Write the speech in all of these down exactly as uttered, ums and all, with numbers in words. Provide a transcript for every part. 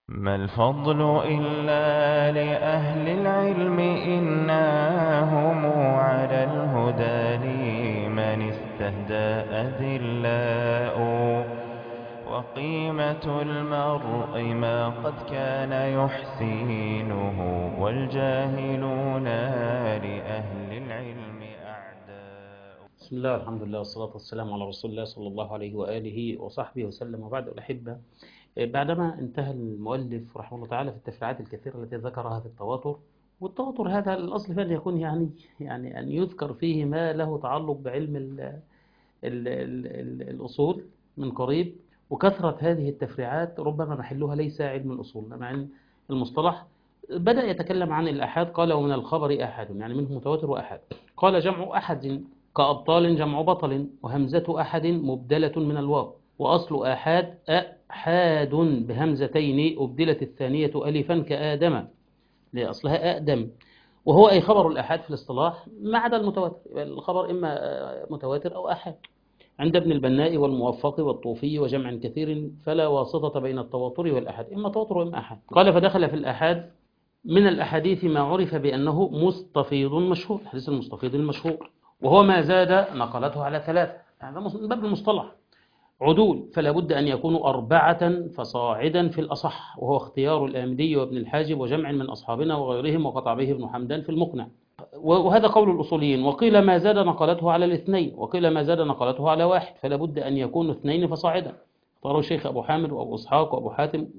ما الفضل إلا لأهل العلم إنهم على الهدى لمن استهدى أذلاء وقيمة المرء ما قد كان يحسينه والجاهلون لأهل العلم أعداء. بسم الله والحمد لله والصلاة والسلام على رسول الله صلى الله عليه وآله وصحبه وسلم. وبعد الأحبة، بعدما انتهى المؤلف رحمه الله تعالى في التفريعات الكثيرة التي ذكرها في التواتر، والتواتر هذا الأصل فأن يكون يعني يعني أن يذكر فيه ما له تعلق بعلم ال ال ال ال الأصول من قريب، وكثرة هذه التفريعات ربما محلها ليس علم الأصول مع أن المصطلح بدأ يتكلم عن الأحاد. قال ومن الخبر أحد، يعني منه متواتر وأحد. قال جمع أحد كأبطال جمع بطل، وهمزة أحد مبدلة من الواو، وأصل آحاد أحاد بهمزتين أبدلت الثانية ألفا كآدم لأصلها أقدم، وهو أي خبر الآحاد في الاصطلاح ما عدا المتواتر. الخبر إما متواتر أو آحاد. عند ابن البناء والموفق والطوفي وجمع كثير فلا واسطة بين التواتر والآحاد، إما تواتر وإما آحاد. قال فدخل في الآحاد من الأحاديث ما عرف بأنه مستفيض مشهور، حديث المستفيض المشهور، وهو ما زاد نقلته على ثلاثة، هذا من باب المصطلح. عدول فلا بد أن يكونوا أربعة فصاعدا في الأصح، وهو اختيار الآمدي وابن الحاجب وجمع من أصحابنا وغيرهم، وقطع به ابن حمدان في المقنع. وهذا قول الأصوليين. وقيل ما زاد نقلته على الاثنين، وقيل ما زاد نقلته على واحد، فلا بد أن يكونوا اثنين فصاعدا. اختاروا الشيخ أبو حامد وأبو إسحاق وأبو حاتم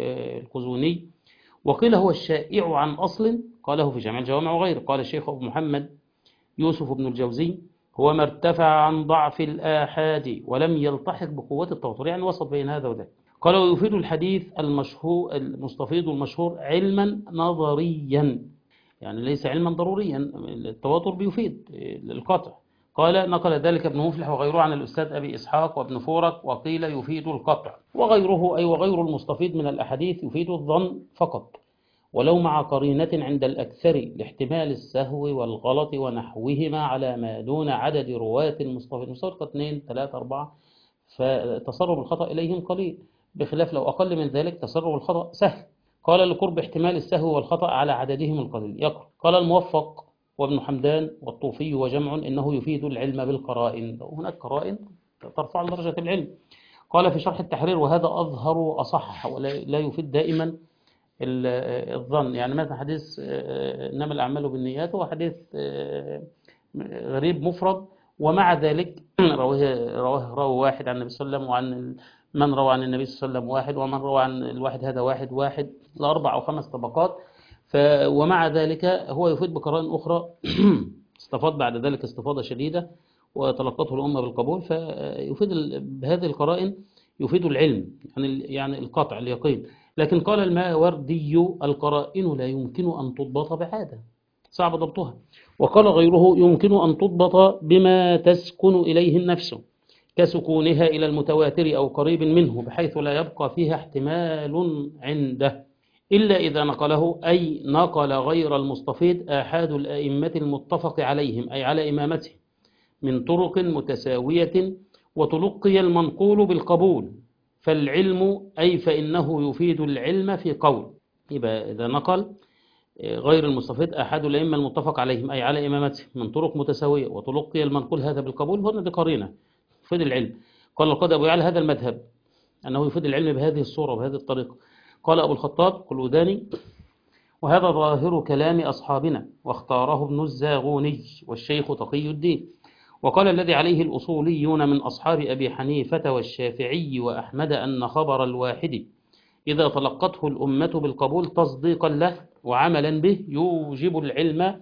القزوني. وقيل هو الشائع عن أصل، قاله في جامع الجوامع وغيره. قال الشيخ أبو محمد يوسف بن الجوزي هو ما ارتفع عن ضعف الآحاد ولم يلتحق بقوة التواتر، يعني وسط بين هذا وذاك. قال ويفيد الحديث المشهور المستفيض المشهور علما نظريا، يعني ليس علما ضروريا، التواتر بيفيد القطع. قال نقل ذلك ابن مفلح وغيره عن الأستاذ أبي إسحاق وابن فورك، وقيل يفيد القطع. وغيره أي وغير المستفيض من الأحاديث يفيد الظن فقط، ولو مع قرينة عند الأكثر لاحتمال السهو والغلط ونحوهما على ما دون عدد رواة المستفيض. المستفيض اثنين ثلاثة أربعة، فتسرب الخطأ إليهم قليل، بخلاف لو أقل من ذلك تسرب الخطأ سهل. قال لقرب احتمال السهو والخطأ على عددهم القليل يقرأ. قال الموفق وابن حمدان والطوفي وجمع إنه يفيد العلم بالقرائن، هناك قرائن ترفع درجة العلم. قال في شرح التحرير وهذا أظهر وأصح، ولا يفيد دائما الظن. يعني مثلا حديث إنما الأعمال بالنيات هو حديث غريب مفرد، ومع ذلك رواه رواه راوي واحد عن النبي صلى الله عليه وسلم، وعن من روى عن النبي صلى الله عليه وسلم واحد، ومن روى عن الواحد هذا واحد واحد لأربع أو خمس طبقات. ف ومع ذلك هو يفيد بقرائن أخرى استفاد بعد ذلك استفاضة شديدة وتلقته الأمة بالقبول، فيفيد بهذه القرائن يفيد العلم، يعني يعني القطع اليقين. لكن قال الماوردي القرائن لا يمكن أن تضبط بعادة، صعب ضبطها. وقال غيره يمكن أن تضبط بما تسكن إليه النفس، كسكونها إلى المتواتر أو قريب منه، بحيث لا يبقى فيها احتمال عنده إلا إذا نقله، أي نقل غير المستفيض آحاد الأئمة المتفق عليهم أي على إمامته من طرق متساوية، وتلقي المنقول بالقبول. فالعلم أي فإنه يفيد العلم في قول. يبقى إذا نقل غير المستفيض أحد الأئمة المتفق عليهم أي على إمامته من طرق متساوية، وتلقي المنقول هذا بالقبول، هنا دي قرينة يفيد العلم. قال القاضي أبو يعلى هذا المذهب أنه يفيد العلم بهذه الصورة وبهذه الطريقة. قال أبو الخطاب قلوداني وهذا ظاهر كلام أصحابنا، واختاره ابن الزاغوني والشيخ تقي الدين. وقال الذي عليه الأصوليون من أصحاب أبي حنيفة والشافعي وأحمد أن خبر الواحد إذا تلقته الأمة بالقبول تصديقا له وعملا به يوجب العلم،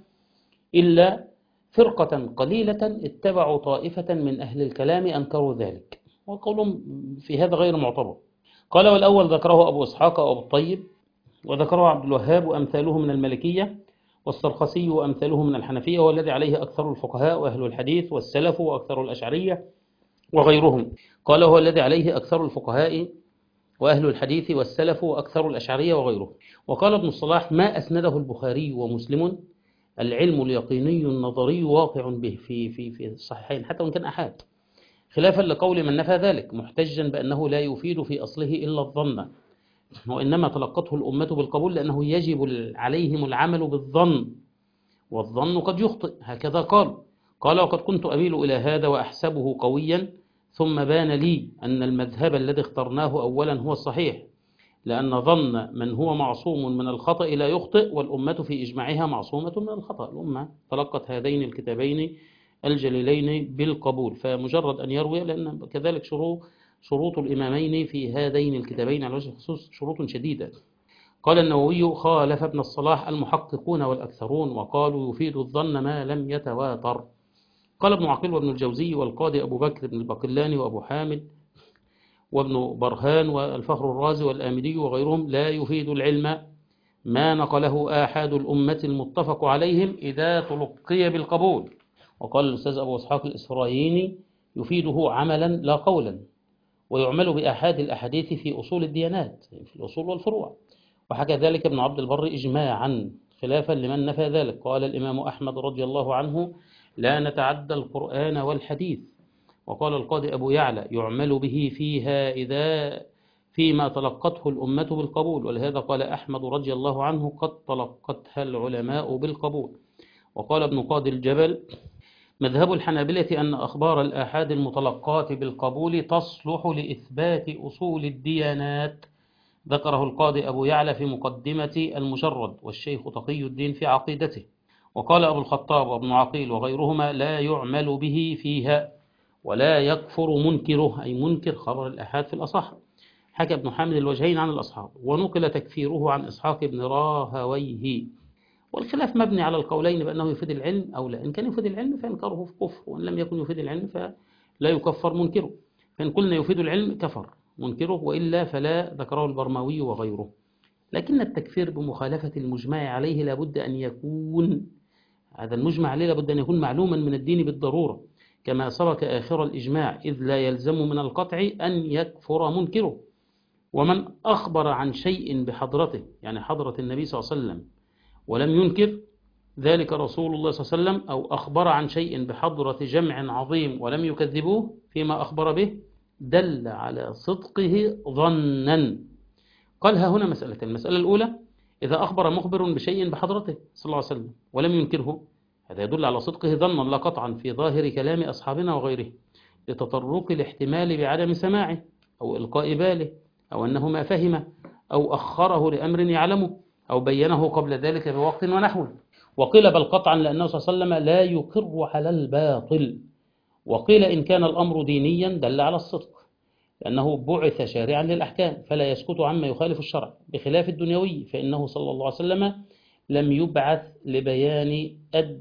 إلا فرقة قليلة اتبعوا طائفة من أهل الكلام أنكروا ذلك، وقولهم في هذا غير معتبر. قال والأول ذكره أبو إسحاق وأبو الطيب، وذكره عبد الوهاب وأمثاله من المالكية، والسرخسي وأمثاله من الحنفية، والذي عليه أكثر الفقهاء وأهل الحديث والسلف وأكثر الأشعرية وغيرهم. قال هو الذي عليه أكثر الفقهاء وأهل الحديث والسلف وأكثر الأشعرية وغيره. وقال ابن الصلاح ما أسنده البخاري ومسلم العلم اليقيني النظري واقع به في في في الصحيحين حتى وإن كان أحاد، خلافا لقول من نفى ذلك محتجا بأنه لا يفيد في أصله إلا الظن، وإنما تلقته الأمة بالقبول لأنه يجب عليهم العمل بالظن، والظن قد يخطئ، هكذا قال. قال: وقد كنت أميل إلى هذا وأحسبه قويا، ثم بان لي أن المذهب الذي اخترناه أولا هو الصحيح، لأن ظن من هو معصوم من الخطأ لا يخطئ، والأمة في إجماعها معصومة من الخطأ. الأمة تلقت هذين الكتابين الجليلين بالقبول، فمجرد أن يروي، لأن كذلك شروط شروط الإمامين في هذين الكتابين على وجه الخصوص شروط شديدة. قال النووي: خالف ابن الصلاح المحققون والأكثرون، وقالوا يفيد الظن ما لم يتواتر. قال ابن عقيل وابن الجوزي والقاضي أبو بكر بن الباقلاني وأبو حامد وابن برهان والفخر الرازي والآمدي وغيرهم: لا يفيد العلم ما نقله آحاد الأمة المتفق عليهم إذا تلقي بالقبول. وقال الأستاذ أبو إسحاق الإسرائيلي: يفيده عملا لا قولا، ويعمل بأحاد الأحاديث في أصول الديانات، في الأصول والفروع. وحكى ذلك ابن عبد البر إجماعا خلافا لمن نفى ذلك. قال الإمام أحمد رضي الله عنه: لا نتعدى القرآن والحديث. وقال القاضي أبو يعلى: يعمل به فيها إذا فيما تلقته الأمة بالقبول. ولهذا قال أحمد رضي الله عنه: قد تلقتها العلماء بالقبول. وقال ابن قاضي الجبل: مذهب الحنابلة أن أخبار الآحاد المتلقاة بالقبول تصلح لإثبات أصول الديانات. ذكره القاضي أبو يعلى في مقدمة المجرد، والشيخ تقي الدين في عقيدته. وقال أبو الخطاب وابن عقيل وغيرهما: لا يعمل به فيها، ولا يكفر منكره، أي منكر خبر الآحاد في الأصح. حكى ابن حامد الوجهين عن الأصحاب، ونقل تكفيره عن إسحاق بن راهويه. والخلاف مبني على القولين بأنه يفيد العلم أو لا. إن كان يفيد العلم فإنكاره في كفر، وإن لم يكن يفيد العلم فلا يكفر منكره. فإن قلنا يفيد العلم كفر منكره، وإلا فلا، ذكره البرماوي وغيره. لكن التكفير بمخالفة المجمع عليه لابد أن يكون، هذا المجمع عليه لابد أن يكون معلوما من الدين بالضرورة، كما سبق آخر الإجماع، إذ لا يلزم من القطع أن يكفر منكره. ومن أخبر عن شيء بحضرته، يعني حضرة النبي صلى الله عليه وسلم، ولم ينكر ذلك رسول الله صلى الله عليه وسلم، أو أخبر عن شيء بحضرة جمع عظيم ولم يكذبوه فيما أخبر به، دل على صدقه ظنا. قالها هنا مسألة. المسألة الأولى: إذا أخبر مخبر بشيء بحضرته صلى الله عليه وسلم ولم ينكره، هذا يدل على صدقه ظنا لا قطعا في ظاهر كلام أصحابنا وغيره، لتطرق الاحتمال بعدم سماعه أو إلقاء باله، أو أنه ما فهم، أو أخره لأمر يعلمه، أو بينه قبل ذلك بوقت ونحوه. وقيل بل قطعا لأنه صلى الله عليه وسلم لا يقر على الباطل. وقيل إن كان الأمر دينيا دل على الصدق، لأنه بعث شارعا للأحكام فلا يسكت عما يخالف الشرع، بخلاف الدنيوي فإنه صلى الله عليه وسلم لم يبعث لبيان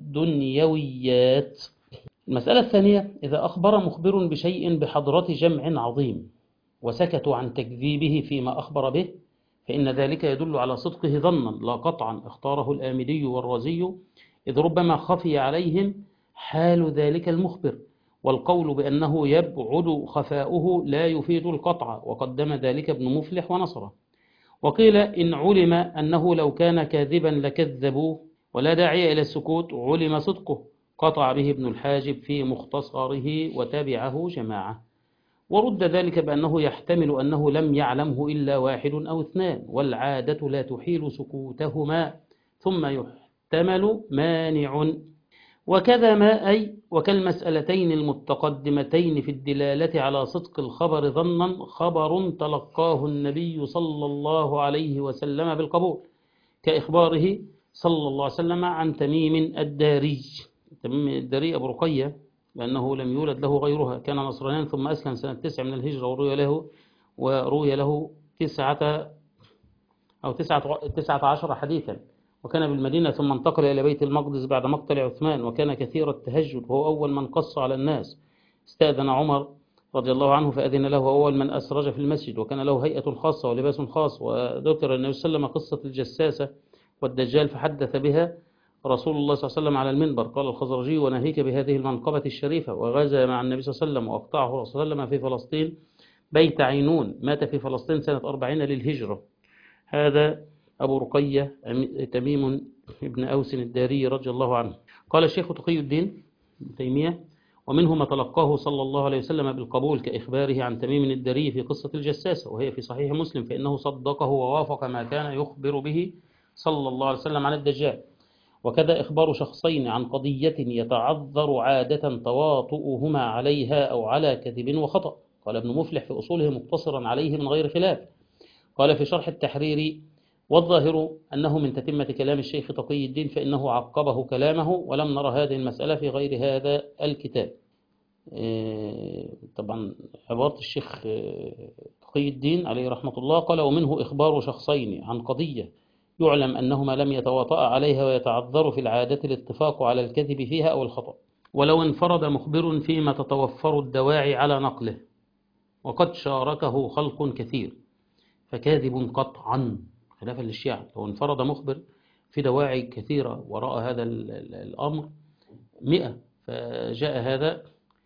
الدنيويات. المسألة الثانية: إذا أخبر مخبر بشيء بحضرة جمع عظيم وسكتوا عن تكذيبه فيما أخبر به، فإن ذلك يدل على صدقه ظنا لا قطعا. اختاره الآمدي والرازي، إذ ربما خفي عليهم حال ذلك المخبر، والقول بأنه يبعد خفاؤه لا يفيد القطع، وقدم ذلك ابن مفلح ونصره. وقيل إن علم أنه لو كان كاذبا لكذبوه ولا داعي إلى السكوت، علم صدقه، قطع به ابن الحاجب في مختصره وتابعه جماعة. ورد ذلك بأنه يحتمل أنه لم يعلمه إلا واحد أو اثنان، والعادة لا تحيل سكوتهما، ثم يحتمل مانع. وكذا ما أي وكالمسألتين المتقدمتين في الدلالة على صدق الخبر ظنا خبر تلقاه النبي صلى الله عليه وسلم بالقبول، كإخباره صلى الله عليه وسلم عن تميم الداري. تميم الداري أبو رقية، لأنه لم يولد له غيرها، كان نصرانيا ثم أسلم سنة تسع من الهجرة، وروي له وروي له تسعة أو تسعة, تسعة عشر حديثا، وكان بالمدينة ثم انتقل إلى بيت المقدس بعد مقتل عثمان، وكان كثير التهجد، وهو أول من قص على الناس. استأذن عمر رضي الله عنه فأذن له، أول من أسرج في المسجد، وكان له هيئة خاصة ولباس خاص. وذكر النبي صلى الله عليه وسلم قصة الجساسة والدجال فحدث بها رسول الله صلى الله عليه وسلم على المنبر. قال الخزرجي: وناهيك بهذه المنقبة الشريفة. وغزا مع النبي صلى الله عليه وسلم وأقطعه صلى الله عليه وسلم في فلسطين بيت عينون، مات في فلسطين سنة أربعين للهجرة. هذا أبو رقية تميم ابن أوس الداري رضي الله عنه. قال الشيخ تقي الدين ابن تيمية: ومنه ما تلقاه صلى الله عليه وسلم بالقبول كإخباره عن تميم الدري في قصة الجساسة، وهي في صحيح مسلم، فإنه صدقه ووافق ما كان يخبر به صلى الله عليه وسلم عن الدجال. وكذا إخبار شخصين عن قضية يتعذر عادة تواطؤهما عليها أو على كذب وخطأ. قال ابن مفلح في أصوله مقتصرا عليه من غير خلاف. قال في شرح التحرير: والظاهر أنه من تتمة كلام الشيخ تقي الدين، فإنه عقبه كلامه، ولم نرى هذه المسألة في غير هذا الكتاب. طبعا عبارة الشيخ تقي الدين عليه رحمة الله قال: ومنه إخبار شخصين عن قضية يعلم أنهما لم يتواطأ عليها ويتعذر في العادة الاتفاق على الكذب فيها أو الخطأ، ولو انفرد مخبر فيما تتوفر الدواعي على نقله وقد شاركه خلق كثير فكاذب قطعا، خلافا للشيعة. لو انفرد مخبر في دواعي كثيرة وراء هذا الأمر مئة، فجاء هذا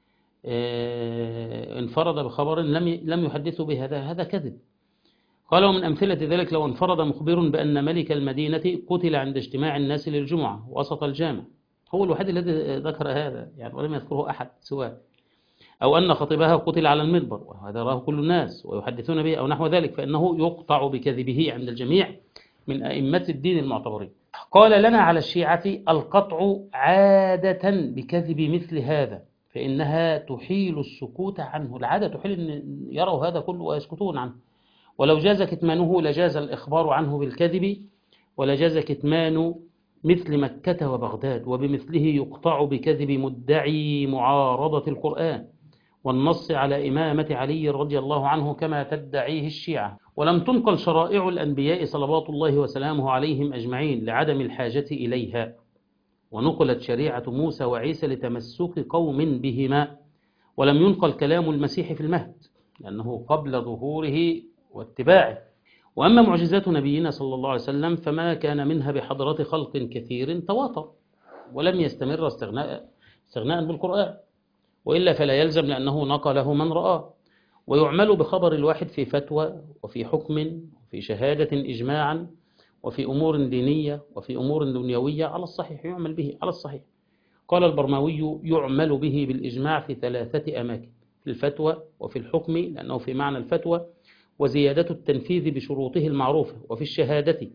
انفرد بخبر لم يحدثه بهذا، هذا كذب. قال: ومن أمثلة ذلك لو انفرد مخبر بأن ملك المدينة قتل عند اجتماع الناس للجمعة وسط الجامع، هو الوحيد الذي ذكر هذا يعني، ولم يذكره أحد سواه، أو أن خطيبها قتل على المنبر وهذا راه كل الناس ويحدثون به أو نحو ذلك، فإنه يقطع بكذبه عند الجميع من أئمة الدين المعتبرين. قال: لنا على الشيعة القطع عادة بكذب مثل هذا، فإنها تحيل السكوت عنه، العادة تحيل أن يروا هذا كله ويسكتون عنه، ولو جاز كتمانه لجاز الإخبار عنه بالكذب، ولجاز كتمان مثل مكة وبغداد، وبمثله يقطع بكذب مدعي معارضة القرآن والنص على إمامة علي رضي الله عنه كما تدعيه الشيعة. ولم تنقل شرائع الأنبياء صلوات الله وسلامه عليهم أجمعين لعدم الحاجة إليها، ونقلت شريعة موسى وعيسى لتمسك قوم بهما، ولم ينقل كلام المسيح في المهد لأنه قبل ظهوره واتباعه. وأما معجزات نبينا صلى الله عليه وسلم فما كان منها بحضرة خلق كثير تواتر ولم يستمر استغناء, استغناء بالقرآن، وإلا فلا يلزم لأنه نقله من رآه. ويعمل بخبر الواحد في فتوى وفي حكم وفي شهادة إجماعا وفي أمور دينية وفي أمور دنيوية على الصحيح، يعمل به على الصحيح. قال البرماوي: يعمل به بالإجماع في ثلاثة أماكن: في الفتوى وفي الحكم لأنه في معنى الفتوى وزيادة التنفيذ بشروطه المعروفة، وفي الشهادة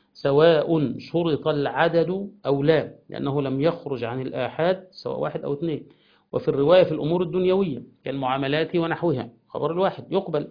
سواء شرط العدد أو لا لأنه لم يخرج عن الآحاد سواء واحد أو اثنين، وفي الرواية في الأمور الدنيوية كالمعاملات ونحوها خبر الواحد يقبل.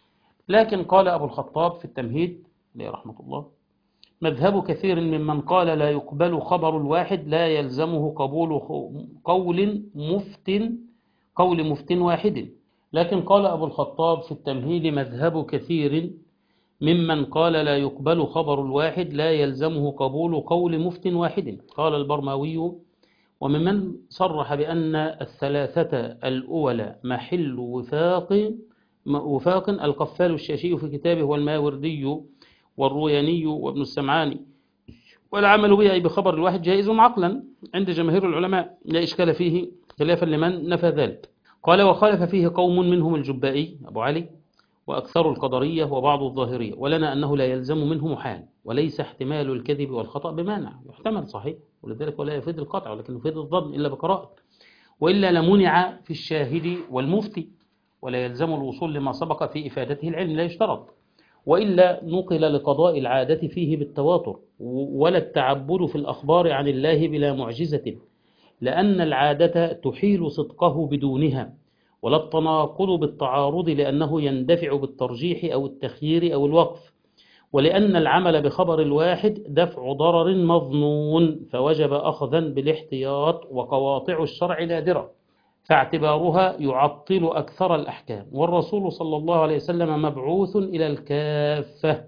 لكن قال أبو الخطاب في التمهيد عليه رحمة الله: مذهب كثير ممن قال لا يقبل خبر الواحد لا يلزمه قبول قول مفت قول مفت واحد. لكن قال أبو الخطاب في التمهيد: مذهب كثير ممن قال لا يقبل خبر الواحد لا يلزمه قبول قول مفت واحد. قال البرماوي: وممن صرح بأن الثلاثة الأولى محل وفاق وفاق القفال الشاشي في كتابه والماوردي والروياني وابن السمعاني، والعمل به أي بخبر الواحد جائز عقلا عند جماهير العلماء لا إشكال فيه، خلافا لمن نفى ذلك. قال: وخالف فيه قوم منهم الجبائي أبو علي وأكثر القدرية وبعض الظاهرية، ولنا أنه لا يلزم منه محال، وليس احتمال الكذب والخطأ بمانع، يحتمل صحيح، ولذلك ولا يفيد القطع ولكن يفيد الظن إلا بقراءة، وإلا لمنع في الشاهد والمفتي، ولا يلزم الوصول لما سبق في إفادته العلم لا يشترط، وإلا نقل لقضاء العادة فيه بالتواتر، ولا التعبد في الأخبار عن الله بلا معجزة، لأن العادة تحيل صدقه بدونها، ولا التناقض بالتعارض لأنه يندفع بالترجيح أو التخيير أو الوقف، ولأن العمل بخبر الواحد دفع ضرر مظنون فوجب أخذا بالاحتياط، وقواطع الشرع نادرة فاعتبارها يعطل أكثر الأحكام، والرسول صلى الله عليه وسلم مبعوث إلى الكافة،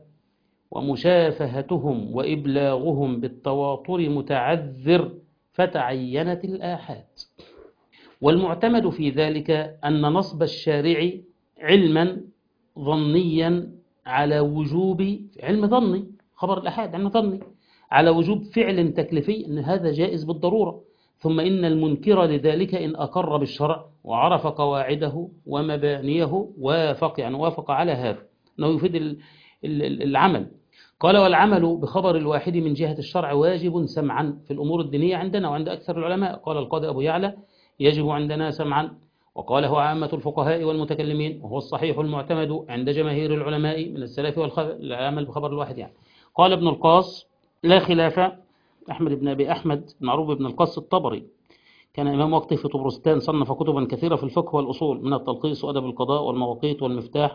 ومشافهتهم وإبلاغهم بالتواتر متعذر فتعينت الآحاد. والمعتمد في ذلك أن نصب الشارع علما ظنيا على وجوب علم ظني، خبر الأحاد علم ظني على وجوب فعل تكليفي، أن هذا جائز بالضرورة، ثم إن المنكر لذلك إن أقر بالشرع وعرف قواعده ومبانيه وافق يعني وافق على هذا أنه يفيد العمل. قال: والعمل بخبر الواحد من جهة الشرع واجب سمعا في الأمور الدينية عندنا وعند أكثر العلماء. قال القاضي أبو يعلى: يجب عندنا سمعا، وقاله عامة الفقهاء والمتكلمين، وهو الصحيح المعتمد عند جماهير العلماء من السلف والخلف، العمل بخبر الواحد يعني. قال ابن القاص: لا خلاف. أحمد بن أبي أحمد معروف بن القاص الطبري، كان إمام وقته في طبرستان، صنف كتبا كثيرة في الفقه والأصول، من التلخيص وأدب القضاء والمواقيت والمفتاح.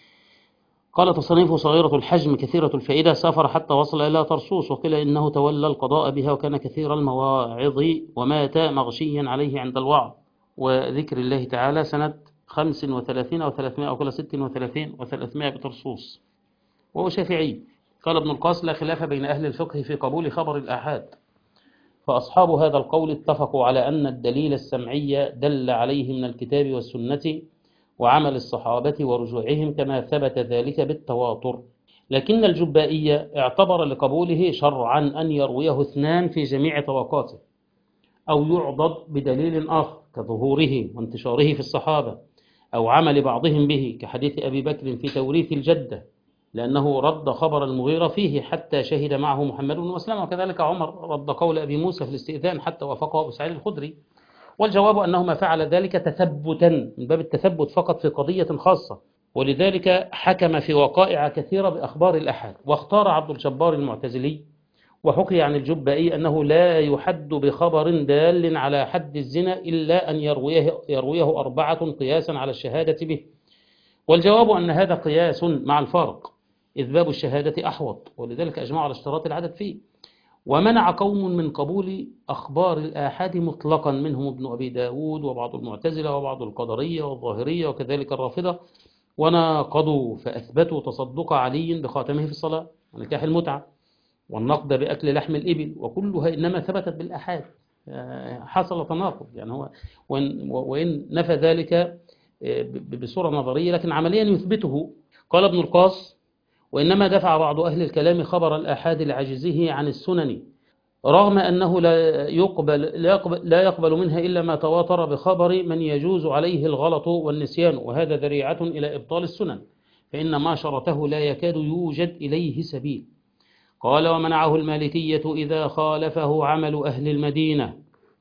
قال: تصنيفه صغيرة الحجم كثيرة الفائدة، سافر حتى وصل إلى طرسوس، وقيل إنه تولى القضاء بها، وكان كثير المواعظ، ومات مغشيا عليه عند الوعظ وذكر الله تعالى سنة خمس وثلاثين أو ثلاثمائة، أو كل ست وثلاثين وثلاثمائة بطرسوس، وهو شافعي. قال ابن القاص: لا خلاف بين أهل الفقه في قبول خبر الآحاد، فأصحاب هذا القول اتفقوا على أن الدليل السمعي دل عليه من الكتاب والسنة وعمل الصحابة ورجوعهم، كما ثبت ذلك بالتواتر. لكن الجبائي اعتبر لقبوله شرعا أن يرويه اثنان في جميع طبقاته، أو يعضد بدليل آخر كظهوره وانتشاره في الصحابة، أو عمل بعضهم به، كحديث أبي بكر في توريث الجدة، لأنه رد خبر المغيرة فيه حتى شهد معه محمد بن مسلمة، وكذلك عمر رد قول أبي موسى في الاستئذان حتى وافقه أبو سعيد الخدري. والجواب أنه ما فعل ذلك تثبتا، من باب التثبت فقط في قضية خاصة، ولذلك حكم في وقائع كثيرة بأخبار الأحاد. واختار عبد الجبار المعتزلي، وحكي عن الجبائي أنه لا يحد بخبر دال على حد الزنا إلا أن يرويه, يرويه أربعة قياسا على الشهادة به. والجواب أن هذا قياس مع الفارق، إذ باب الشهادة أحوط، ولذلك أجمعوا على اشتراط العدد فيه. ومنع قوم من قبول أخبار الآحاد مطلقا، منهم ابن أبي داود وبعض المعتزلة وبعض القدرية والظاهرية وكذلك الرافضة، وناقضوا فأثبتوا تصدق علي بخاتمه في الصلاة، ونكاح المتعة، والنقد بأكل لحم الإبل، وكلها إنما ثبتت بالآحاد. حصل تناقض يعني، هو وإن, وإن نفى ذلك بصورة نظرية، لكن عمليا يثبته. قال ابن القاص: وإنما دفع بعض أهل الكلام خبر الآحاد لعجزه عن السنن، رغم أنه لا يقبل, لا يقبل, لا يقبل منها إلا ما تواتر بخبر من يجوز عليه الغلط والنسيان، وهذا ذريعة إلى إبطال السنن، فإن ما شرته لا يكاد يوجد إليه سبيل. قال: ومنعه المالكية إذا خالفه عمل أهل المدينة،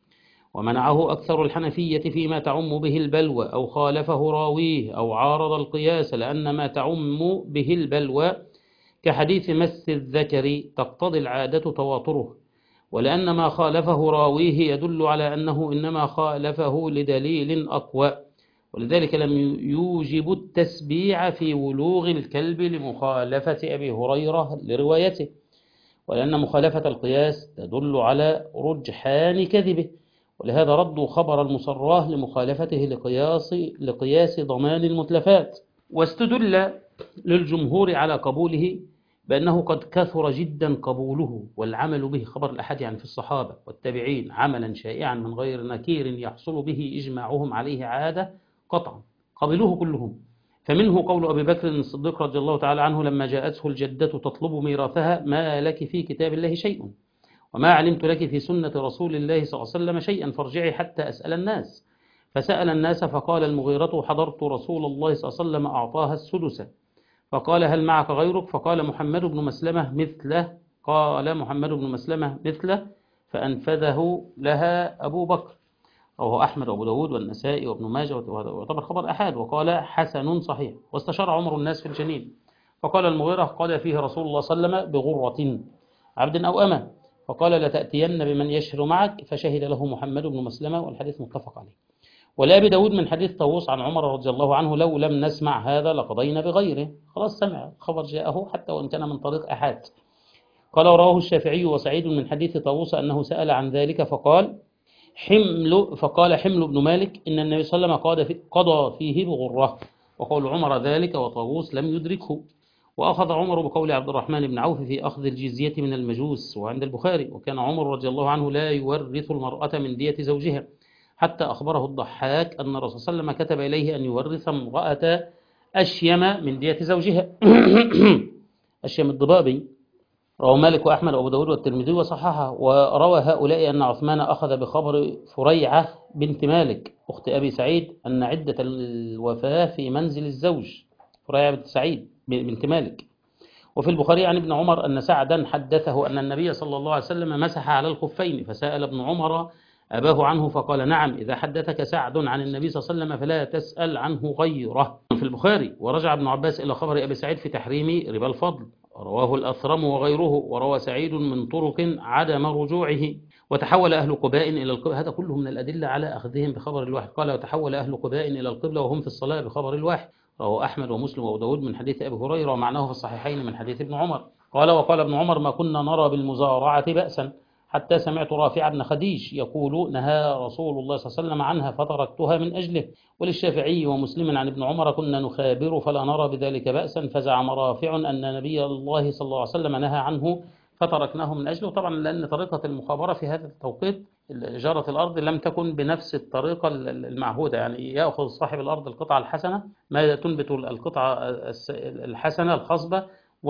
ومنعه أكثر الحنفية فيما تعم به البلوى، أو خالفه راويه، أو عارض القياس، لأن ما تعم به البلوى كحديث مس الذكر تقتضي العادة تواتره، ولأن ما خالفه راويه يدل على أنه إنما خالفه لدليل أقوى، ولذلك لم يوجب التسبيع في ولوغ الكلب لمخالفة أبي هريرة لروايته، ولأن مخالفة القياس تدل على رجحان كذبه، ولهذا ردوا خبر المصراه لمخالفته لقياس, لقياس ضمان المتلفات. واستدل للجمهور على قبوله بأنه قد كثر جدا قبوله والعمل به، خبر الأحد يعني في الصحابة والتابعين، عملا شائعا من غير نكير يحصل به إجماعهم عليه عادة قطعا، قبلوه كلهم. فمنه قول أبي بكر الصديق رضي الله تعالى عنه لما جاءته الجدة تطلب ميراثها: ما لك في كتاب الله شيء، وما علمت لك في سنة رسول الله صلى الله عليه وسلم شيئا، فارجعي حتى أسأل الناس. فسأل الناس فقال المغيرة: حضرت رسول الله صلى الله عليه وسلم أعطاها السدس، فقال: هل معك غيرك؟ فقال محمد بن مسلمة مثله. قال محمد بن مسلمة مثله، فأنفذه لها أبو بكر. رواه أحمد وأبو داود والنسائي وابن ماجه، ويعتبر خبر أحاد، وقال حسن صحيح. واستشار عمر الناس في الجنين، فقال المغيرة: قال فيه رسول الله صلى الله عليه وسلم بغرة عبد أو أمة، فقال: لتأتين بمن يشهر معك، فشهد له محمد بن مسلمة، والحديث متفق عليه. ولأبي داود من حديث طاووس عن عمر رضي الله عنه: لو لم نسمع هذا لقضينا بغيره. خلاص سمع خبر جاءه حتى وإن كان من طريق أحاد. قال: رواه الشافعي وسعيد من حديث طاووس أنه سأل عن ذلك فقال حمل فقال حمل بن مالك إن النبي صلى الله عليه وسلم قضى فيه بغرة، وقول عمر ذلك وطاووس لم يدركه. وأخذ عمر بقول عبد الرحمن بن عوف في أخذ الجزية من المجوس، وعند البخاري: وكان عمر رضي الله عنه لا يورث المرأة من دية زوجها، حتى أخبره الضحاك أن الرسول صلى الله عليه وسلم كتب إليه أن يورث امرأة أشيم من دية زوجها. أشيم الضبابي. رواه مالك وأحمد وأبو داود والترمذي وصححه. وروى هؤلاء أن عثمان أخذ بخبر فريعة بنت مالك أخت أبي سعيد أن عدة الوفاة في منزل الزوج، فريعة بنت سعيد بنت مالك. وفي البخاري عن ابن عمر أن سعدا حدثه أن النبي صلى الله عليه وسلم مسح على الخفين، فسأل ابن عمر أباه عنه فقال نعم إذا حدثك سعد عن النبي صلى الله عليه وسلم فلا تسأل عنه غيره. في البخاري ورجع ابن عباس إلى خبر أبي سعيد في تحريم ربا الفضل، رواه الأثرم وغيره، وروى سعيد من طرق عدم رجوعه. وتحول أهل قباء إلى القبلة، هذا كله من الأدلة على أخذهم بخبر الواحد. قال وتحول أهل قباء إلى القبلة وهم في الصلاة بخبر الواحد، رواه أحمد ومسلم وأبو داود من حديث أبي هريرة ومعناه في الصحيحين من حديث ابن عمر. قال وقال ابن عمر ما كنا نرى بالمزارعة بأسا حتى سمعت رافع بن خديج يقول نهى رسول الله صلى الله عليه وسلم عنها فتركتها من أجله. وللشافعي ومسلم عن ابن عمر كنا نخابر فلا نرى بذلك بأسا فزعم رافع أن نبي الله صلى الله عليه وسلم نهى عنه فتركناه من أجله. طبعا لأن طريقة المخابرة في هذا التوقيت إجارة الأرض لم تكن بنفس الطريقة المعهودة، يعني يأخذ صاحب الأرض القطعة الحسنة ما تنبت القطعة الحسنة الخصبة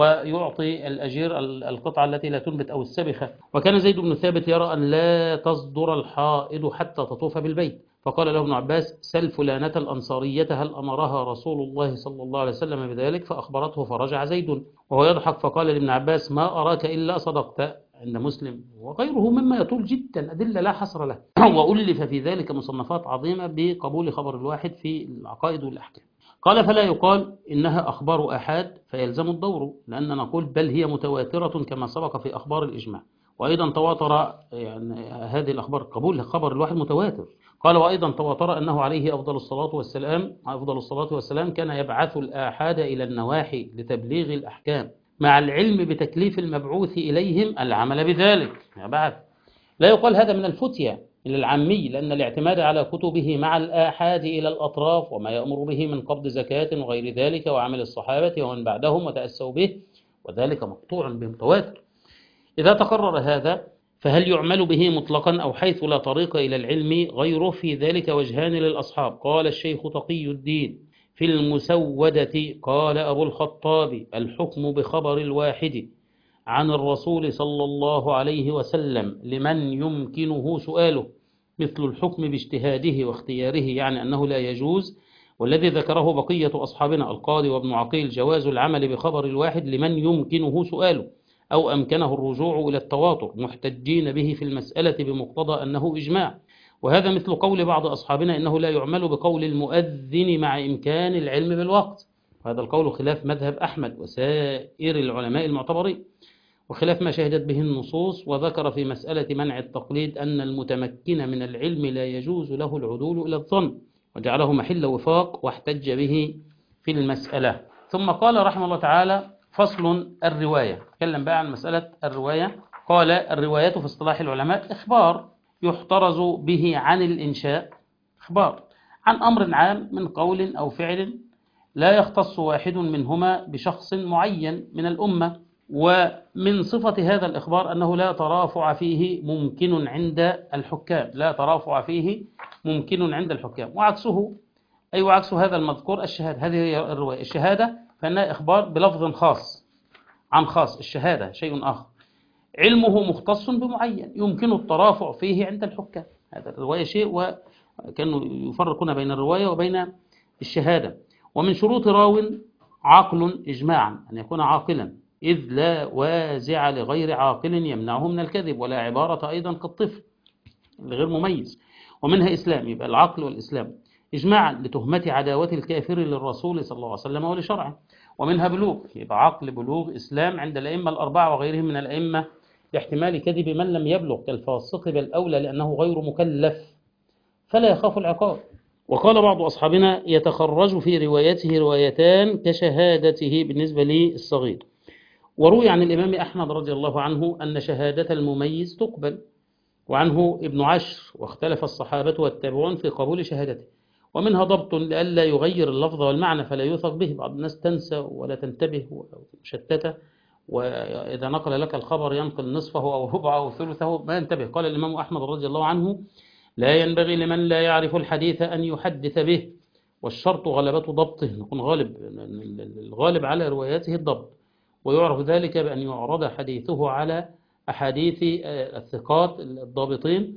ويعطي الأجير القطعة التي لا تنبت أو السبخة. وكان زيد بن ثابت يرى أن لا تصدر الحائض حتى تطوف بالبيت، فقال له ابن عباس سل فلانة الأنصارية هل أمرها رسول الله صلى الله عليه وسلم بذلك؟ فأخبرته فرجع زيد وهو يضحك فقال لابن عباس ما أراك إلا صدقت، عند مسلم وغيره مما يطول جدا أدلة لا حصر له. وألف في ذلك مصنفات عظيمة بقبول خبر الواحد في العقائد والأحكام. قال فلا يقال إنها أخبار آحاد فيلزم الدور، لأن نقول بل هي متواترة كما سبق في أخبار الإجماع. وأيضا تواتر يعني هذه الأخبار قبول خبر الواحد متواتر. قال وأيضا تواتر أنه عليه أفضل الصلاة والسلام أفضل الصلاة والسلام كان يبعث الآحاد إلى النواحي لتبليغ الأحكام مع العلم بتكليف المبعوث إليهم العمل بذلك. بعد لا يقال هذا من الفتية للعامي، لأن الاعتماد على كتبه مع الآحاد إلى الأطراف وما يأمر به من قبض زكاة وغير ذلك وعمل الصحابة ومن بعدهم وتأسوا به وذلك مقطوع بمتواتر. إذا تقرر هذا فهل يعمل به مطلقا أو حيث لا طريق إلى العلم غيره؟ في ذلك وجهان للأصحاب. قال الشيخ تقي الدين في المسودة قال أبو الخطاب الحكم بخبر الواحد عن الرسول صلى الله عليه وسلم لمن يمكنه سؤاله مثل الحكم باجتهاده واختياره، يعني أنه لا يجوز. والذي ذكره بقية أصحابنا القاضي وابن عقيل جواز العمل بخبر الواحد لمن يمكنه سؤاله أو أمكنه الرجوع إلى التواتر محتجين به في المسألة بمقتضى أنه إجماع. وهذا مثل قول بعض أصحابنا إنه لا يعمل بقول المؤذن مع إمكان العلم بالوقت، وهذا القول خلاف مذهب أحمد وسائر العلماء المعتبرين وخلاف ما شهدت به النصوص. وذكر في مسألة منع التقليد أن المتمكن من العلم لا يجوز له العدول إلى الظن وجعله محل وفاق واحتج به في المسألة. ثم قال رحمه الله تعالى فصل الرواية، تكلم بقى عن مسألة الرواية. قال الرواية في اصطلاح العلماء إخبار يحترز به عن الإنشاء، إخبار عن أمر عام من قول أو فعل لا يختص واحد منهما بشخص معين من الأمة. ومن صفة هذا الإخبار أنه لا ترافع فيه ممكن عند الحكام، لا ترافع فيه ممكن عند الحكام. وعكسه أي وعكس هذا المذكور الشهادة، هذه هي الرواية. الشهادة فإنها إخبار بلفظ خاص عن خاص، الشهادة شيء آخر علمه مختص بمعين يمكن الترافع فيه عند الحكام. هذا الرواية شيء، وكانوا يفرقون بين الرواية وبين الشهادة. ومن شروط راو عقل إجماعا أن يكون عاقلا، إذ لا وازع لغير عاقل يمنعه من الكذب، ولا عبارة أيضا كالطفل غير مميز. ومنها إسلام، يبقى العقل والإسلام إجماعا لتهمة عداوة الكافر للرسول صلى الله عليه وسلم ولشرعه. ومنها بلوغ، يبقى عقل بلوغ إسلام عند الأئمة الأربعة وغيرهم من الأئمة لاحتمال كذب من لم يبلغ كالفاسق، بل أولى لأنه غير مكلف فلا يخاف العقاب. وقال بعض أصحابنا يتخرج في روايته روايتان كشهادته بالنسبة للصغير. وروي عن الإمام أحمد رضي الله عنه أن شهادة المميز تقبل، وعنه ابن عشر، واختلف الصحابة والتابعون في قبول شهادته. ومنها ضبط لئلا يغير اللفظ والمعنى فلا يوثق به، بعض الناس تنسى ولا تنتبه ومشتتة، وإذا نقل لك الخبر ينقل نصفه أو ربعه أو ثلثه ما ينتبه. قال الإمام أحمد رضي الله عنه لا ينبغي لمن لا يعرف الحديث أن يحدث به، والشرط غلبة ضبطه، نكون غالب الغالب على رواياته الضبط. ويعرف ذلك بأن يعرض حديثه على أحاديث الثقات الضابطين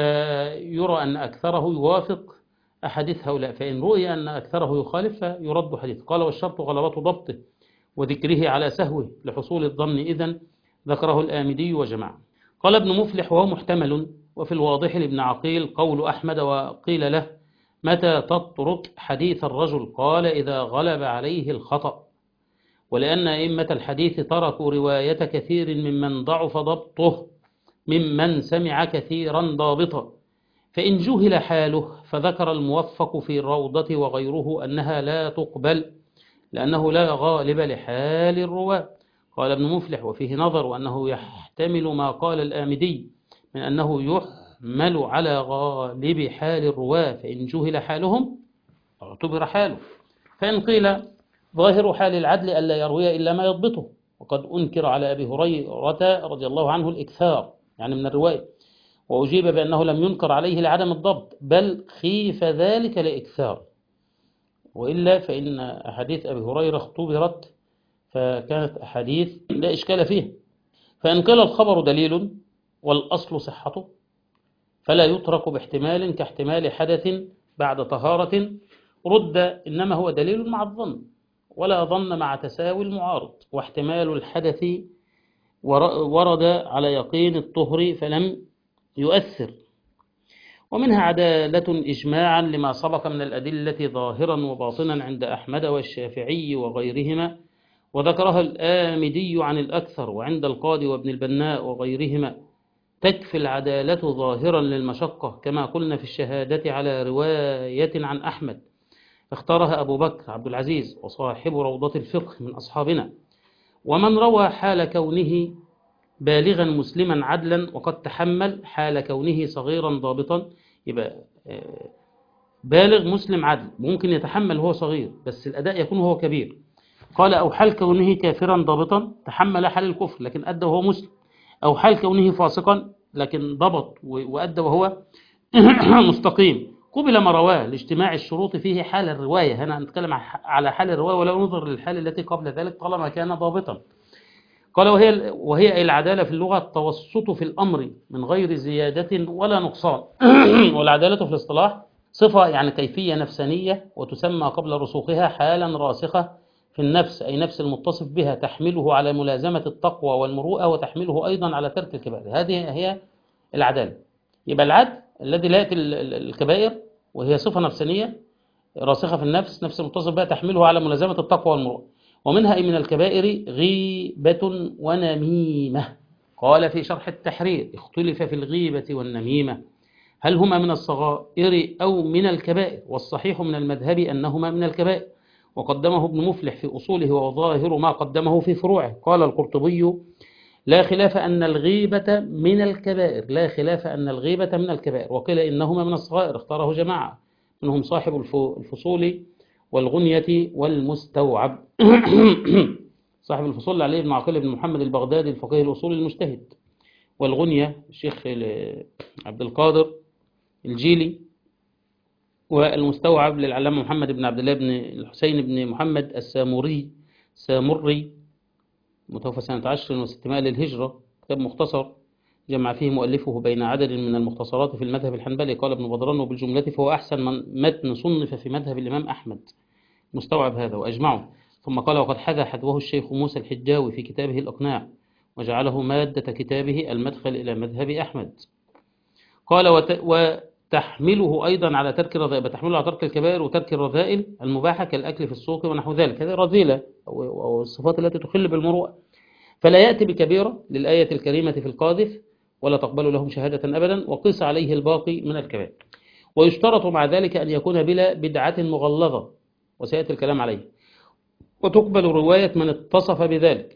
فيرى أن أكثره يوافق أحاديث هؤلاء، فإن رؤي أن أكثره يخالف فيرد حديث. قال والشرط غلبة ضبطه وذكره على سهوه لحصول الظن، إذن ذكره الآمدي وجماعة. قال ابن مفلح وهو محتمل وفي الواضح لابن عقيل قول أحمد وقيل له متى تترك حديث الرجل؟ قال إذا غلب عليه الخطأ، ولأن أئمة الحديث تركوا رواية كثير ممن ضعف ضبطه ممن سمع كثيرا ضابطا، فإن جهل حاله فذكر الموفق في الروضة وغيره أنها لا تقبل لأنه لا غالب لحال الرواة. قال ابن مفلح وفيه نظر، وأنه يحتمل ما قال الآمدي من أنه يحمل على غالب حال الرواة، فإن جهل حالهم اعتبر حاله، فإن قيل ظاهر حال العدل ألا يروي إلا ما يضبطه، وقد أنكر على أبي هريرة رضي الله عنه الإكثار يعني من الرواية، وأجيب بأنه لم ينكر عليه لعدم الضبط بل خيف ذلك لإكثار، وإلا فإن أحاديث أبي هريرة اختبرت فكانت أحاديث لا إشكال فيه. فإن قيل الخبر دليل والأصل صحته فلا يترك باحتمال كاحتمال حدث بعد طهارة رد، إنما هو دليل مع الظن، ولا ظن مع تساوي المعارض، واحتمال الحدث ورد على يقين الطهر فلم يؤثر. ومنها عدالة إجماعا لما سبق من الأدلة ظاهرا وباطنا عند أحمد والشافعي وغيرهما، وذكرها الآمدي عن الأكثر وعند القاضي وابن البناء وغيرهما. تكفي العدالة ظاهرا للمشقة كما قلنا في الشهادة على رواية عن أحمد، اختارها أبو بكر عبد العزيز وصاحب روضة الفقه من أصحابنا. ومن روى حال كونه بالغا مسلما عدلا وقد تحمل حال كونه صغيرا ضابطا، يبقى بالغ مسلم عدل ممكن يتحمل هو صغير بس الأداء يكون هو كبير. قال أو حال كونه كافرا ضابطا تحمل حال الكفر لكن أدى وهو مسلم، أو حال كونه فاسقا لكن ضبط وأدى وهو مستقيم، قبل ما رواه لاجتماع الشروط فيه حال الرواية. هنا نتكلم على حال الرواية ولا ننظر للحال التي قبل ذلك طالما كان ضابطا. قال وهي, وهي العدالة في اللغة التوسط في الأمر من غير زيادة ولا نقصان. والعدالة في الاصطلاح صفة يعني كيفية نفسانية، وتسمى قبل رسوخها حالا راسخة في النفس، أي نفس المتصف بها تحمله على ملازمة التقوى والمروءة وتحمله أيضا على ترك الكبائر. هذه هي العدالة. يبقى العدل الذي لا يأتي الكبائر وهي صفة نفسانية راسخة في النفس، نفس المتصف بها تحمله على ملازمة التقوى والمروءة. ومنها أي من الكبائر غيبة ونميمة. قال في شرح التحرير اختلف في الغيبة والنميمة هل هما من الصغائر أو من الكبائر، والصحيح من المذهب أنهما من الكبائر، وقدمه ابن مفلح في أصوله وظاهر ما قدمه في فروعه. قال القرطبي لا خلاف أن الغيبة من الكبائر، لا خلاف أن الغيبة من الكبائر، وقيل إنهما من الصغائر، اختاره جماعة منهم صاحب الفصول والغنية والمستوعب. صاحب الفصول علي بن عقيل بن محمد البغدادي الفقيه الأصول المجتهد، والغنية الشيخ عبد القادر الجيلي، والمستوعب للعلامة محمد بن عبد الله بن الحسين بن محمد الساموري سامري متوفى سنة عشر وستمائة للهجرة، كتاب مختصر جمع فيه مؤلفه بين عدد من المختصرات في المذهب الحنبلي. قال ابن بدران وبالجملة فهو أحسن من متن صنف في مذهب الإمام أحمد مستوعب هذا وأجمعه. ثم قال وقد حذى حذوه الشيخ موسى الحجاوي في كتابه الأقناع وجعله مادة كتابه المدخل إلى مذهب أحمد. قال وت... وتحمله أيضا على ترك الرذائل، تحمله على ترك الكبائر وترك الرذائل المباحة كالأكل في السوق ونحو ذلك، هذه رذيلة أو الصفات التي تخل بالمروءة. فلا يأتي بكبيرة للآية الكريمة في القاذف ولا تقبل لهم شهادة أبدا، وقيس عليه الباقي من الكبائر. ويشترط مع ذلك أن يكون بلا بدعة مغلظة وسيأتي الكلام عليه، وتقبل رواية من اتصف بذلك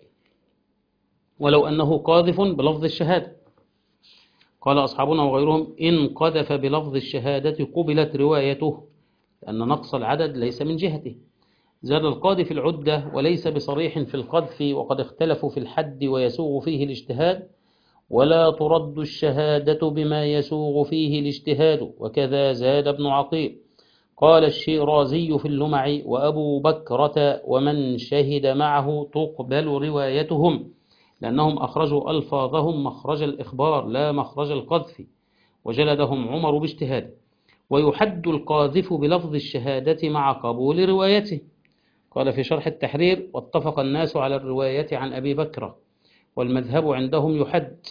ولو أنه قاذف بلفظ الشهادة. قال أصحابنا وغيرهم إن قذف بلفظ الشهادة قبلت روايته، لأن نقص العدد ليس من جهته. زاد القاذف العدة وليس بصريح في القذف، وقد اختلفوا في الحد ويسوغ فيه الاجتهاد، ولا ترد الشهادة بما يسوغ فيه الاجتهاد، وكذا زاد ابن عقيل. قال الشيرازي في اللمع وأبو بكرة ومن شهد معه تقبل روايتهم، لأنهم أخرجوا ألفاظهم مخرج الإخبار لا مخرج القذف، وجلدهم عمر باجتهاد. ويحد القاذف بلفظ الشهادة مع قبول روايته. قال في شرح التحرير واتفق الناس على الرواية عن أبي بكرة، والمذهب عندهم يحد،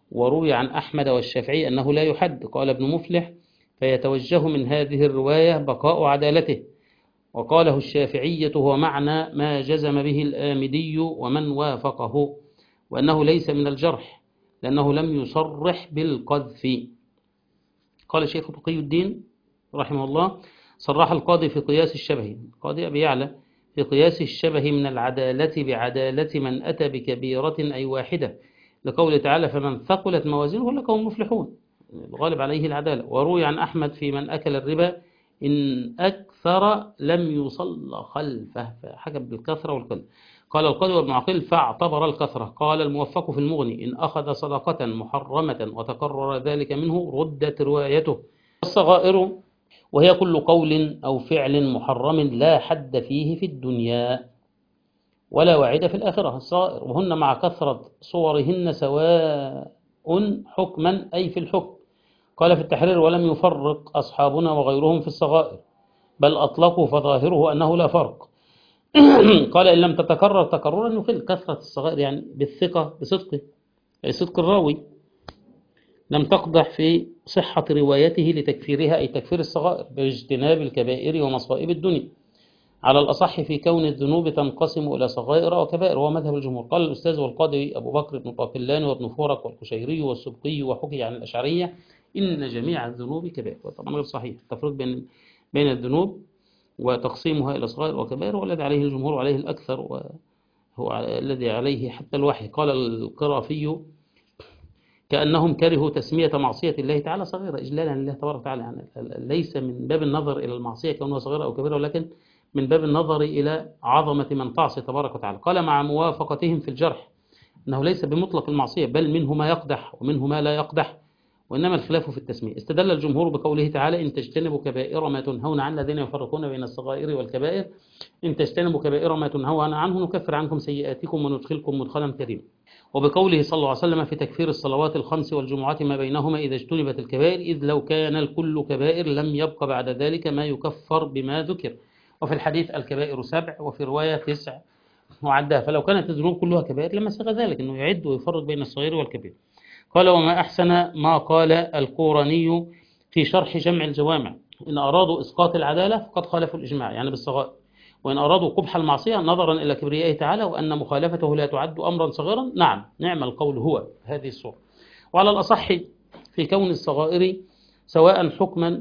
وروي عن أحمد والشافعي أنه لا يحد. قال ابن مفلح: فيتوجه من هذه الرواية بقاء عدالته. وقاله الشافعية هو معنى ما جزم به الآمدي ومن وافقه، وأنه ليس من الجرح لأنه لم يصرح بالقذف. قال الشيخ تقي الدين رحمه الله: صرح القاضي في قياس الشبه، القاضي أبي يعلى، في قياس الشبه من العدالة بعدالة من أتى بكبيرة أي واحدة، لقوله تعالى: فمن ثقلت موازينه فأولئك هم المفلحون، الغالب عليه العدالة. وروي عن أحمد في من أكل الربا: إن أكثر لم يصل خلفه، فحكم بالكثرة والقلة. قال القاضي وابن عقيل: فاعتبر الكثرة. قال الموفق في المغني: إن أخذ صدقة محرمة وتكرر ذلك منه ردت روايته. الصغائر وهي كل قول أو فعل محرم لا حد فيه في الدنيا ولا وعيد في الآخرة، الصغائر، وهن مع كثرة صورهن سواء حكما أي في الحكم. قال في التحرير: ولم يفرق أصحابنا وغيرهم في الصغائر، بل أطلقوا فظاهره أنه لا فرق. قال: إن لم تتكرر تكررا يخل. كثرة الصغائر يعني بالثقة، بصدقه، أي صدق الراوي، لم تقدح في صحة روايته لتكفيرها، أي تكفير الصغائر، باجتناب الكبائر ومصائب الدنيا، على الأصح في كون الذنوب تنقسم إلى صغائر وكبائر، وهو مذهب الجمهور. قال الأستاذ والقاضي أبو بكر بن باقلان وابن فورك والقشيري والسبقي، وحكي عن الأشعرية إن جميع الذنوب كبائر. طبعا غير صحيح التفريق بين بين الذنوب وتقسيمها إلى صغائر وكبائر، والذي عليه الجمهور وعليه الأكثر، وهو الذي عليه حتى الوحي. قال القرافي: كأنهم كرهوا تسمية معصية الله تعالى صغيرة إجلالا لله تبارك وتعالى، يعني ليس من باب النظر إلى المعصية كونها صغيرة أو كبيرة، ولكن من باب النظر إلى عظمة من تعصي تبارك وتعالى. قال مع موافقتهم في الجرح أنه ليس بمطلق المعصية، بل منه ما يقدح ومنه ما لا يقدح، وإنما الخلاف في التسمية. استدل الجمهور بقوله تعالى: إن تجتنبوا كبائر ما تنهون عنه، الذين يفرقون بين الصغائر والكبائر، إن تجتنبوا كبائر ما تنهون عنه نكفر عنكم سيئاتكم وندخلكم مدخلا كريما. وبقوله صلى الله عليه وسلم في تكفير الصلوات الخمس والجمعات ما بينهما إذا اجتنبت الكبائر، إذ لو كان الكل كبائر لم يبق بعد ذلك ما يكفر بما ذكر. وفي الحديث: الكبائر سبع، وفي رواية تسع وعدها. فلو كانت الذنوب كلها كبائر لما سغى ذلك أنه يعد ويفرق بين الصغير والكبير. قال: وما أحسن ما قال القوراني في شرح جمع الجوامع: إن أرادوا إسقاط العدالة فقد خالفوا الإجماع، يعني بالصغائر، وإن أرادوا قبح المعصية نظرا إلى كبريائه تعالى وأن مخالفته لا تعد أمرا صغيرا، نعم، نعم القول هو هذه الصورة. وعلى الأصح في كون الصغائر سواء حكما.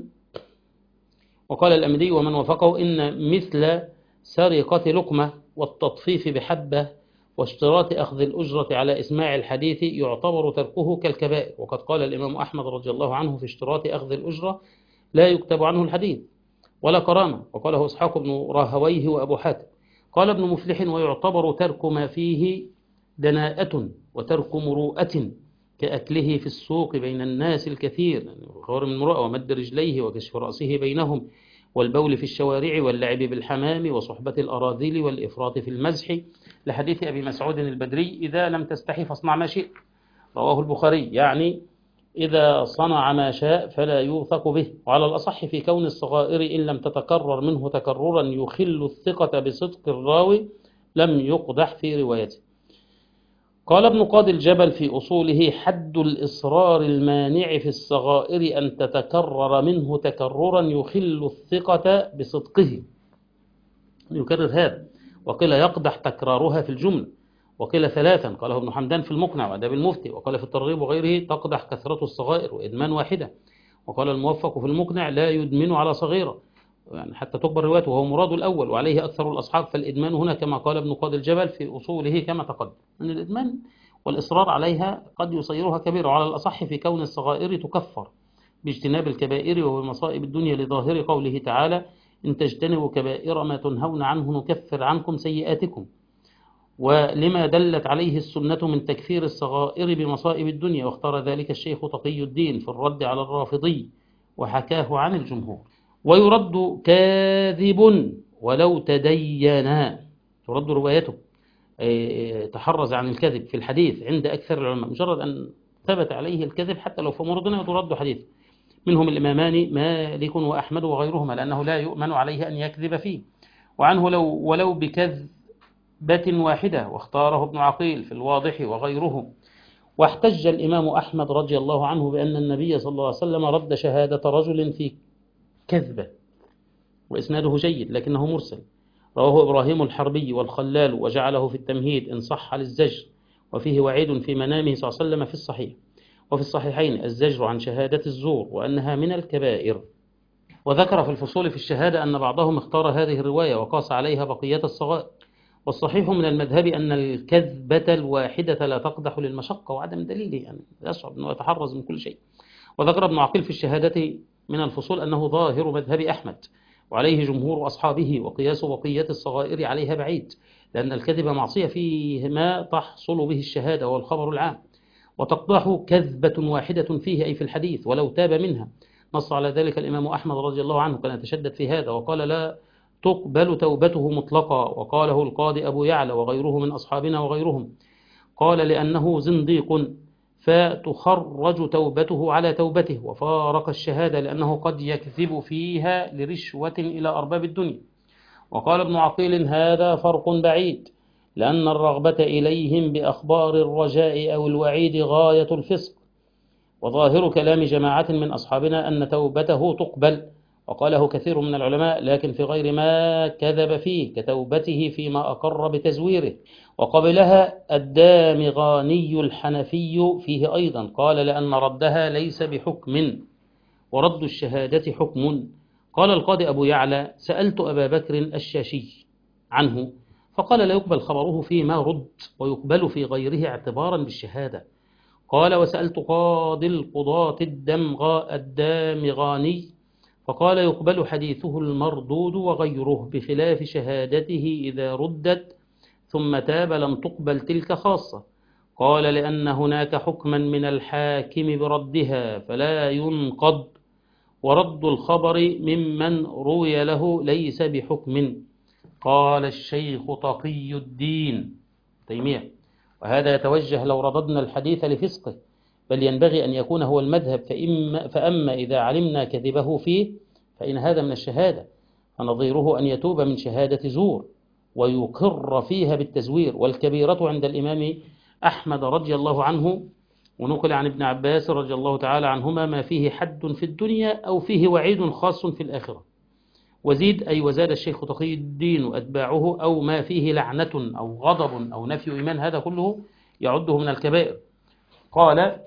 وقال الأمدي ومن وافقه: إن مثل سرقة لقمة والتطفيف بحبة واشتراط أخذ الأجرة على إسماع الحديث يعتبر تركه كالكبائر. وقد قال الإمام أحمد رضي الله عنه في اشتراط أخذ الأجرة: لا يكتب عنه الحديث ولا كرامة. وقاله إسحاق بن راهويه وأبو حاتم. قال ابن مفلح: ويعتبر ترك ما فيه دناءة وترك مروءة، كأكله في السوق بين الناس الكثير، غير من المروءة، ومد رجليه وكشف رأسه بينهم، والبول في الشوارع، واللعب بالحمام، وصحبة الأراذل، والإفراط في المزح، لحديث أبي مسعود البدري: إذا لم تستحي فاصنع ما شئت، رواه البخاري. يعني إذا صنع ما شاء فلا يوثق به. وعلى الأصح في كون الصغائر إن لم تتكرر منه تكررا يخل الثقة بصدق الراوي لم يقدح في روايته. قال ابن قاضي الجبل في أصوله: حد الإصرار المانع في الصغائر أن تتكرر منه تكررا يخل الثقة بصدقه، يكرر هذا. وقيل يقدح تكرارها في الجملة، وقيل ثلاثا، قاله ابن حمدان في المقنع وأداب المفتي، وقال في الترغيب وغيره: تقدح كثرة الصغائر وإدمان واحدة. وقال الموفق في المقنع: لا يدمن على صغيرة، يعني حتى تكبر روايته، وهو مراد الأول وعليه أكثر الأصحاب. فالإدمان هنا كما قال ابن قاضي الجبل في أصوله كما تقدم، أن الإدمان والإصرار عليها قد يصيرها كبيرة. وعلى الأصح في كون الصغائر تكفر باجتناب الكبائر وبمصائب الدنيا، لظاهر قوله تعالى: إن تجتنبوا كبائر ما تنهون عنه نكفر عنكم سيئاتكم، ولما دلت عليه السنة من تكفير الصغائر بمصائب الدنيا. واختار ذلك الشيخ تقي الدين في الرد على الرافضي، وحكاه عن الجمهور. ويرد كاذب ولو تدينا، ترد روايته، تحرز عن الكذب في الحديث عند أكثر العلماء، مجرد أن ثبت عليه الكذب حتى لو في مرضنا ترد حديث، منهم الإمامان مالك وأحمد وغيرهما، لأنه لا يؤمن عليه أن يكذب فيه. وعنه لو ولو بكذبة واحدة، واختاره ابن عقيل في الواضح وغيره. واحتج الإمام أحمد رضي الله عنه بأن النبي صلى الله عليه وسلم رد شهادة رجل في كذبة، وإسناده جيد لكنه مرسل، رواه إبراهيم الحربي والخلال وجعله في التمهيد إن صح للزجر، وفيه وعيد في منامه صلى الله عليه وسلم في الصحيح. وفي الصحيحين الزجر عن شهادة الزور وأنها من الكبائر. وذكر في الفصول في الشهادة أن بعضهم اختار هذه الرواية وقاس عليها بقية الصغائر. والصحيح من المذهب أن الكذبة الواحدة لا تقدح للمشقة وعدم دليله، يعني يصعب أنه يتحرز من كل شيء. وذكر ابن عقيل في الشهادة من الفصول أنه ظاهر مذهب أحمد وعليه جمهور أصحابه، وقياس بقية الصغائر عليها بعيد، لأن الكذب معصية فيه ما تحصل به الشهادة والخبر العام، وتقدح كذبة واحدة فيه أي في الحديث ولو تاب منها. نص على ذلك الإمام أحمد رضي الله عنه، كان يتشدد في هذا وقال لا تقبل توبته مطلقا. وقاله القاضي أبو يعلى وغيره من أصحابنا وغيرهم، قال لأنه زنديق فتخرج توبته على توبته، وفارق الشهادة لأنه قد يكذب فيها لرشوة إلى أرباب الدنيا. وقال ابن عقيل هذا فرق بعيد، لأن الرغبة إليهم بأخبار الرجاء أو الوعيد غاية الفسق. وظاهر كلام جماعة من أصحابنا أن توبته تقبل، وقاله كثير من العلماء لكن في غير ما كذب فيه، كتوبته فيما أقر بتزويره. وقبلها الدامغاني الحنفي فيه أيضا، قال لأن ردها ليس بحكم ورد الشهادة حكم. قال القاضي أبو يعلى سألت أبا بكر الشاشي عنه فقال لا يقبل خبره فيما رد، ويقبل في غيره اعتبارا بالشهادة. قال وسألت قاضي القضاة الدمغ الدامغاني فقال يقبل حديثه المردود وغيره، بخلاف شهادته إذا ردت ثم تاب لم تقبل تلك خاصة. قال لأن هناك حكما من الحاكم بردها فلا ينقض، ورد الخبر ممن روي له ليس بحكم. قال الشيخ تقي الدين تيمية، وهذا يتوجه لو رددنا الحديث لفسقه، بل ينبغي أن يكون هو المذهب، فإما, فأما إذا علمنا كذبه فيه فإن هذا من الشهادة، فنظيره أن يتوب من شهادة زور ويقر فيها بالتزوير. والكبيرة عند الإمام أحمد رضي الله عنه، ونقل عن ابن عباس رضي الله تعالى عنهما ما فيه حد في الدنيا أو فيه وعيد خاص في الآخرة. وزيد أي وزاد الشيخ تقي الدين وأتباعه أو ما فيه لعنة أو غضب أو نفي إيمان، هذا كله يعده من الكبائر. قال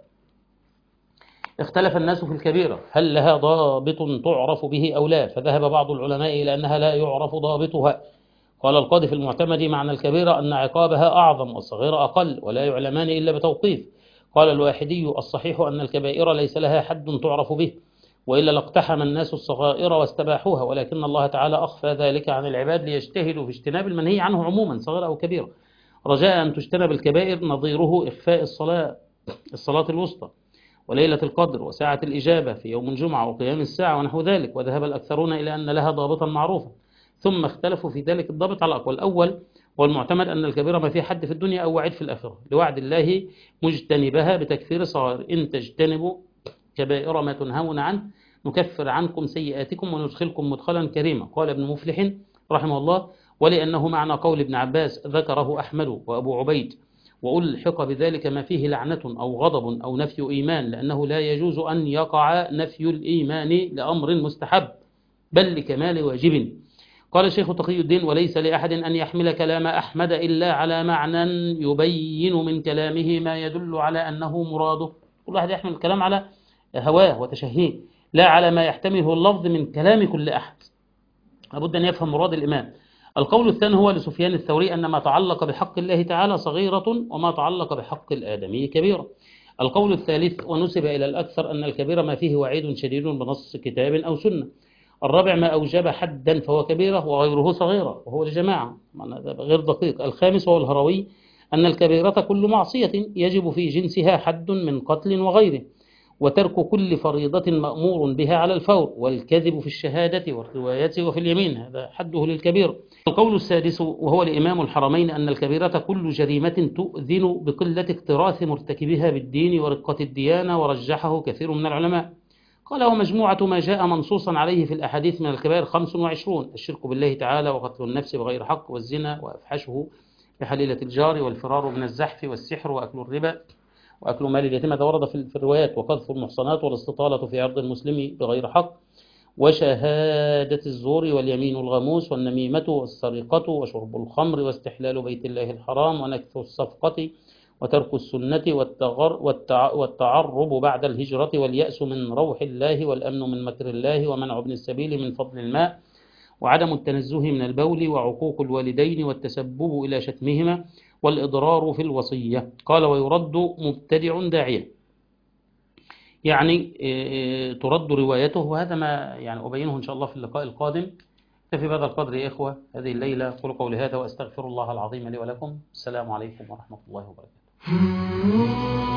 اختلف الناس في الكبيرة هل لها ضابط تعرف به أو لا، فذهب بعض العلماء إلى أنها لا يعرف ضابطها. قال القاضي في المعتمد معنى الكبيرة أن عقابها أعظم والصغيرة أقل ولا يعلمان إلا بتوقيف. قال الواحدي الصحيح أن الكبائر ليس لها حد تعرف به، وإلا لاقتحم الناس الصغائر واستباحوها، ولكن الله تعالى أخفى ذلك عن العباد ليجتهدوا في اجتناب المنهي عنه عموما صغيرة أو كبيرة، رجاء أن تجتنب الكبائر، نظيره إخفاء الصلاة الصلاة الوسطى وليلة القدر وساعة الإجابة في يوم الجمعة وقيام الساعة ونحو ذلك. وذهب الأكثرون إلى أن لها ضابطا معروفا، ثم اختلفوا في ذلك الضابط على الأقوال. الأول والمعتمد أن الكبيرة ما في حد في الدنيا أو وعيد في الآخرة، لوعد الله مجتنبها بتكفير صغائر، إن تجتنبوا كبائر ما تنهون عنه نكفر عنكم سيئاتكم وندخلكم مدخلا كريما. قال ابن مفلح رحمه الله ولأنه معنى قول ابن عباس ذكره أحمد وأبو عبيد، وألحق بذلك ما فيه لعنة أو غضب أو نفي إيمان، لأنه لا يجوز أن يقع نفي الإيمان لأمر مستحب بل لكمال واجب. قال الشيخ تقي الدين وليس لأحد أن يحمل كلام أحمد إلا على معنى يبين من كلامه ما يدل على أنه مراده. كل واحد يحمل الكلام على هواه وتشهيه لا على ما يحتمله اللفظ من كلام كل أحد، لابد أن يفهم مراد الإمام. القول الثاني هو لسفيان الثوري أن ما تعلق بحق الله تعالى صغيرة وما تعلق بحق الآدمي كبيرة. القول الثالث ونسب إلى الأكثر أن الكبيرة ما فيه وعيد شديد بنص كتاب أو سنة. الرابع ما أوجب حدا فهو كبيرة وغيره صغيرة، وهو الجماعة غير دقيق. الخامس هو الهروي أن الكبيرة كل معصية يجب في جنسها حد من قتل وغيره، وترك كل فريضة مأمور بها على الفور، والكذب في الشهادة والرواية وفي اليمين، هذا حده للكبير. القول السادس وهو لإمام الحرمين أن الكبيرة كل جريمة تؤذن بقلة اكتراث مرتكبها بالدين ورقة الديانة، ورجحه كثير من العلماء. قال ومجموعة ما جاء منصوصا عليه في الأحاديث من الكبائر خمس وعشرون: الشرك بالله تعالى وقتل النفس بغير حق والزنا وأفحشه بحليلة الجار والفرار من الزحف والسحر وأكل الربا وأكل مال اليتيم هذا ورد في الروايات، وقذف المحصنات والاستطالة في عرض المسلم بغير حق، وشهادة الزور واليمين الغموس والنميمة والسرقة وشرب الخمر واستحلال بيت الله الحرام ونكث الصفقة وترك السنة والتعرب بعد الهجرة واليأس من روح الله والأمن من مكر الله ومنع ابن السبيل من فضل الماء وعدم التنزه من البول وعقوق الوالدين والتسبب إلى شتمهما والإضرار في الوصية. قال ويرد مبتدع داعية، يعني ترد روايته، وهذا ما يعني أبينه إن شاء الله في اللقاء القادم. اكتفي بهذا القدر يا إخوة هذه الليلة. أقول قولي هذا وأستغفر الله العظيم لي ولكم. السلام عليكم ورحمة الله وبركاته.